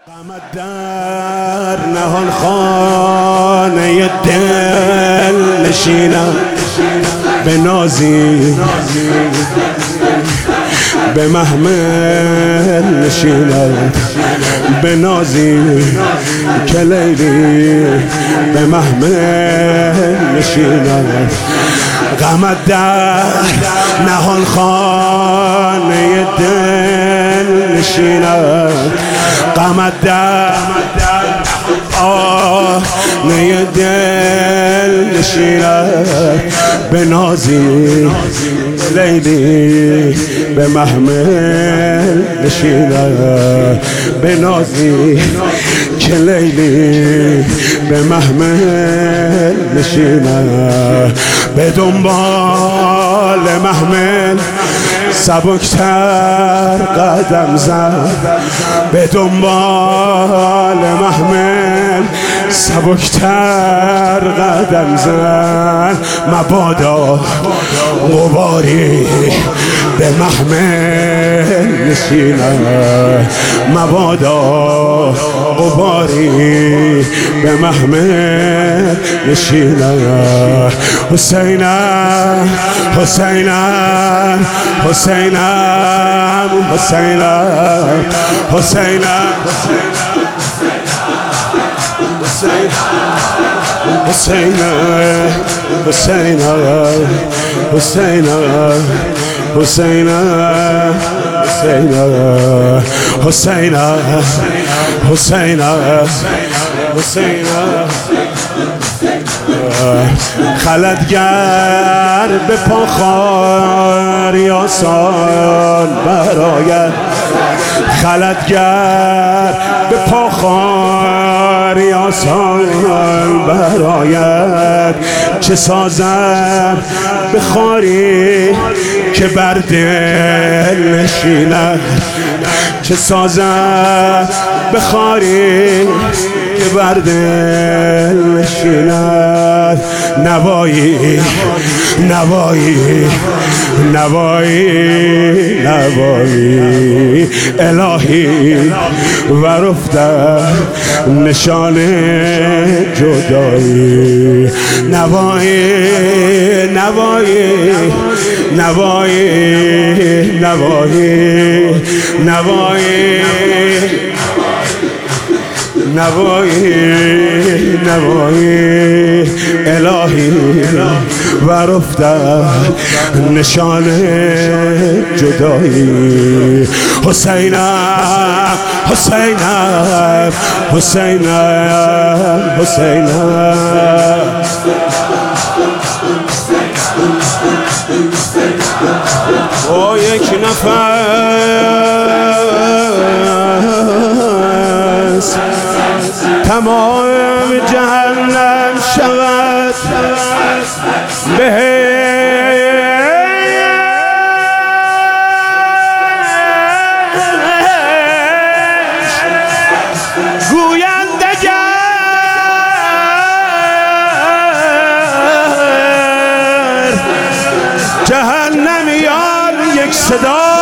غمت در نهان خانه دل نشینم، به نازی به محمل نشینم، به نازی که لیلی به محمل نشینم. غمت در نهان خانه دل نشینم، غمت در آینه دل نشینم، به نازی لیلی به محمل نشینم، به نازی که لیلی به محمل نشینم. به دنبال محمل سبکتر قدم زد، به دنبال محمل سبکتر قدم زد. مبادا غباری به محمل نشینم، مبادا غباری به محمل نشینم. حسینم حسینم حسینم حسینم حسینم حسینم حسینم حسینم حسینم حسینم حسینم حسینم خلدگر به پا خاری آسان برآید، خلدگر به پا خاری آسان برآید. چه سازد به خاری که بر دل نشیند، چه سازد به خاری که بر دل نشیند. نوایی نوایی نوایی نوایی الهی و رفتن نشان جدایی. نوایی نوایی نوایی نوایی نوایی نوایی نوایی الهی و رفتن نشان جدایی. حسینم حسینم حسینم حسینم با یک نفس تمام جهنم شود بهشت. گویند اگر جهنمیان یک صدا